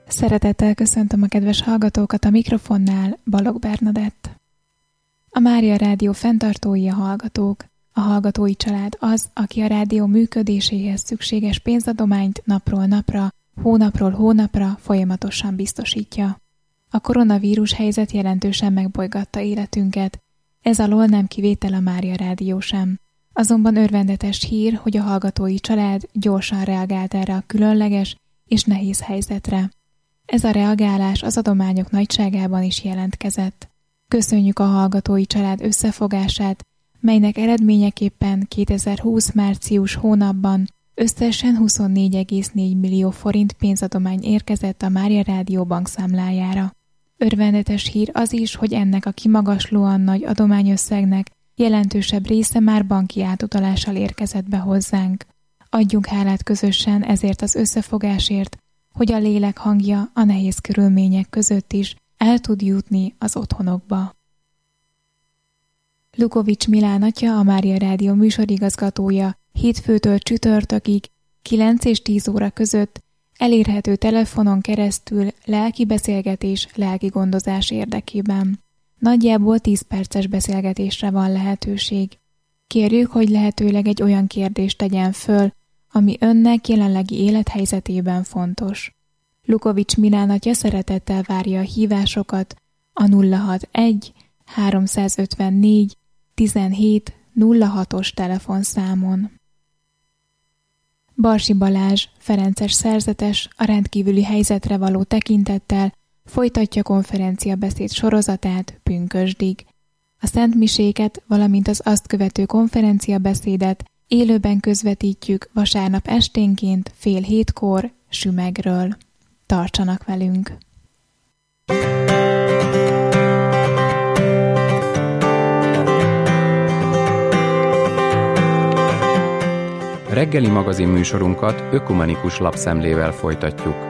Szeretettel köszöntöm a kedves hallgatókat, a mikrofonnál Balogh Bernadett. A Mária Rádió fenntartói a hallgatók. A hallgatói család az, aki a rádió működéséhez szükséges pénzadományt napról napra, hónapról hónapra folyamatosan biztosítja. A koronavírus helyzet jelentősen megbolygatta életünket, ez alól nem kivétel a Mária Rádió sem. Azonban örvendetes hír, hogy a hallgatói család gyorsan reagált erre a különleges és nehéz helyzetre. Ez a reagálás az adományok nagyságában is jelentkezett. Köszönjük a hallgatói család összefogását, melynek eredményeképpen 2020. március hónapban összesen 24,4 millió forint pénzadomány érkezett a Mária Rádió bankszámlájára. Örvendetes hír az is, hogy ennek a kimagaslóan nagy adományösszegnek jelentősebb része már banki átutalással érkezett be hozzánk. Adjunk hálát közösen ezért az összefogásért, hogy a lélek hangja a nehéz körülmények között is el tud jutni az otthonokba. Lukovics Milán atya, a Mária Rádió műsorigazgatója hétfőtől csütörtökig 9 és 10 óra között elérhető telefonon keresztül lelki beszélgetés, lelki gondozás érdekében. Nagyjából 10 perces beszélgetésre van lehetőség. Kérjük, hogy lehetőleg egy olyan kérdést tegyen föl, ami önnek jelenlegi élethelyzetében fontos. Lukovics Milán atya szeretettel várja a hívásokat a 061 354 17 06-os telefonszámon. Barsi Balázs, ferences szerzetes, a rendkívüli helyzetre való tekintettel folytatja konferenciabeszéd sorozatát pünkösdig. A szentmiséket, valamint az azt követő konferenciabeszédet élőben közvetítjük vasárnap esténként 6:30 Sümegről. Tartsanak velünk! Reggeli magazin műsorunkat ökumenikus lapszemlével folytatjuk.